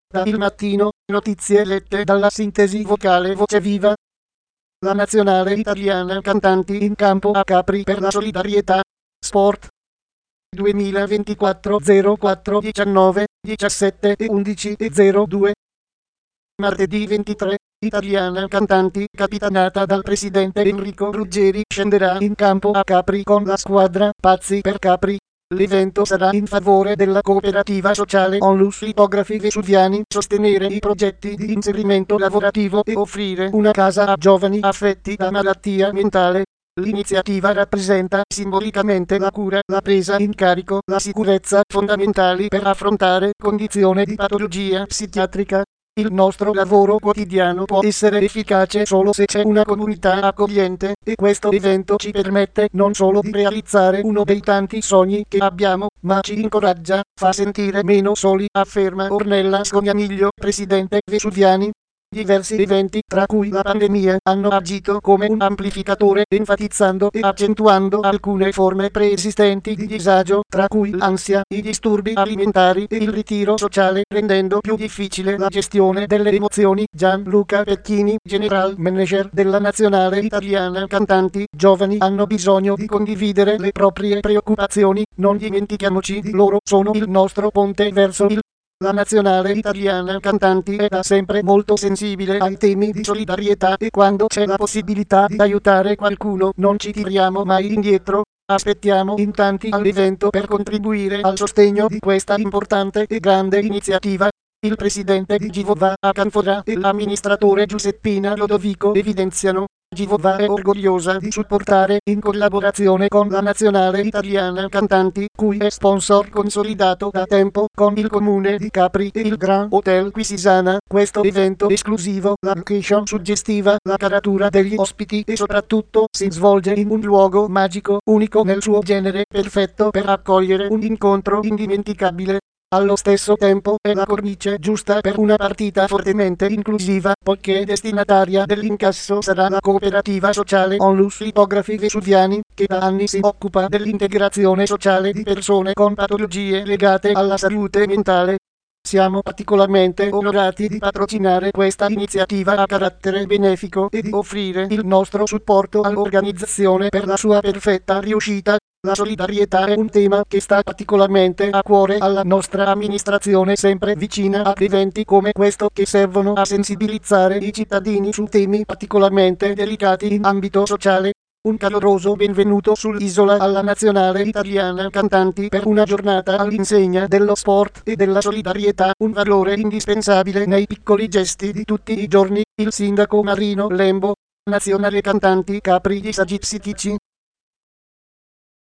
Da Il Mattino, notizie lette dalla sintesi vocale Voce Viva. La nazionale italiana cantanti in campo a Capri per la solidarietà. Sport. 2024 04 19 17 e 11 e 02. Martedì 23, italiana cantanti capitanata dal presidente Enrico Ruggeri scenderà in campo a Capri con la squadra Pazzi per Capri. L'evento sarà in favore della cooperativa sociale Onlus Lipografi Vesuviani, sostenere i progetti di inserimento lavorativo e offrire una casa a giovani affetti da malattia mentale. L'iniziativa rappresenta simbolicamente la cura, la presa in carico, la sicurezza fondamentali per affrontare condizioni di patologia psichiatrica. Il nostro lavoro quotidiano può essere efficace solo se c'è una comunità accogliente, e questo evento ci permette non solo di realizzare uno dei tanti sogni che abbiamo, ma ci incoraggia, fa sentire meno soli, afferma Ornella Scognamiglio, presidente Vesuviani. Diversi eventi, tra cui la pandemia, hanno agito come un amplificatore, enfatizzando e accentuando alcune forme preesistenti di disagio, tra cui l'ansia, i disturbi alimentari e il ritiro sociale, rendendo più difficile la gestione delle emozioni. Gianluca Pecchini, general manager della nazionale italiana cantanti giovani, hanno bisogno di condividere le proprie preoccupazioni, non dimentichiamoci di loro, sono il nostro ponte verso il. La nazionale italiana cantanti è da sempre molto sensibile ai temi di solidarietà, e quando c'è la possibilità di aiutare qualcuno non ci tiriamo mai indietro. Aspettiamo in tanti all'evento per contribuire al sostegno di questa importante e grande iniziativa. Il presidente di Givova a Canfora e l'amministratore Giuseppina Lodovico evidenziano: Givova è orgogliosa di supportare, in collaborazione con la nazionale italiana cantanti, cui è sponsor consolidato da tempo, con il comune di Capri e il Grand Hotel Quisisana, questo evento esclusivo, la location suggestiva, la caratura degli ospiti e soprattutto si svolge in un luogo magico, unico nel suo genere, perfetto per accogliere un incontro indimenticabile. Allo stesso tempo è la cornice giusta per una partita fortemente inclusiva, poiché destinataria dell'incasso sarà la cooperativa sociale Onlus Lipografi Vesuviani, che da anni si occupa dell'integrazione sociale di persone con patologie legate alla salute mentale. Siamo particolarmente onorati di patrocinare questa iniziativa a carattere benefico e di offrire il nostro supporto all'organizzazione per la sua perfetta riuscita. La solidarietà è un tema che sta particolarmente a cuore alla nostra amministrazione, sempre vicina a eventi come questo che servono a sensibilizzare i cittadini su temi particolarmente delicati in ambito sociale. Un caloroso benvenuto sull'isola alla nazionale italiana cantanti per una giornata all'insegna dello sport e della solidarietà, un valore indispensabile nei piccoli gesti di tutti i giorni. Il sindaco Marino Lembo. Nazionale cantanti Capri di Sagizzi Ticci.